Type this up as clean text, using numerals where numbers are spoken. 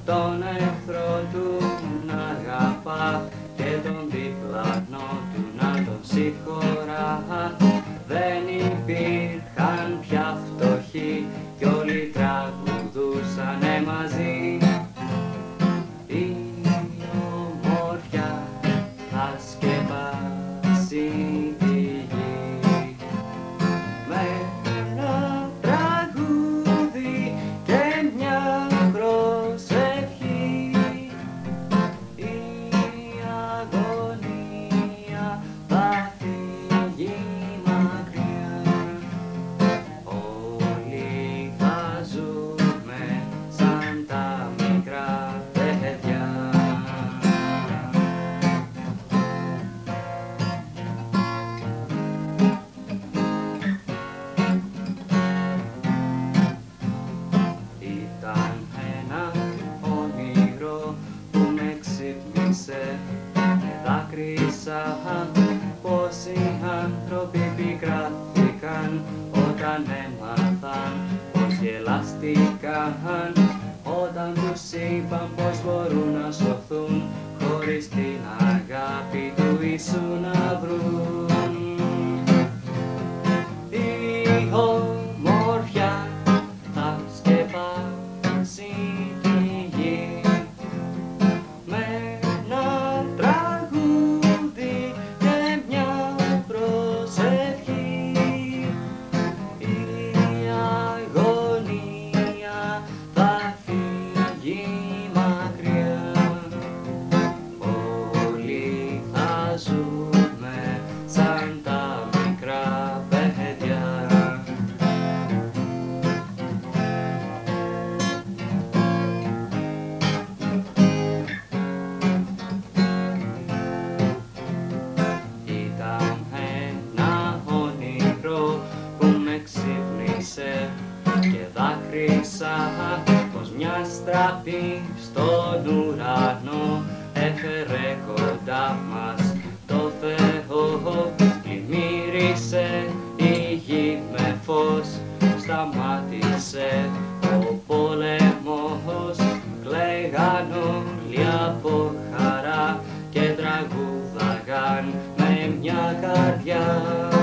τον εχθρό του να αγαπά και τον διπλανό του να τον συγχωρά. Δεν υπήρχαν πια φτωχοί κι όλοι τραγουδούσανε μαζί. Η ομορφιά θα σκεπάσει τη γη με ένα τραγούδι και μια προσευχή. Η αγωνία θα φύγει μακριά. Όλοι θα ζούμε σαν τα μικρά παιδιά. Ήταν ένα όνειρο που με ξύπνησε και δάκρυσα. Πόσοι άνθρωποι πικράθηκαν όταν έμαθαν πως γελαστήκαν, όταν τους είπαν πως μπορούν να σωθούν χωρίς την αγάπη του Ιησού να βρουν. Η ομορφιά θα σκεπάσει τη γη με ένα τραγούδι και μια προσευχή. Η αγωνία θα φύγει μακριά. Όλοι θα ζούμε σαν τα μικρά παιδιά. Ήταν ένα όνειρο που με ξύπνησε και δάκρυσα πως μια στραπή στον ουρανό έφερε κοντά μας το Θεό. Πλημμύρισε η γη με φως, σταμάτησε ο πόλεμος, κλαίγαν όλοι από χαρά και τραγούδαγαν με μια καρδιά.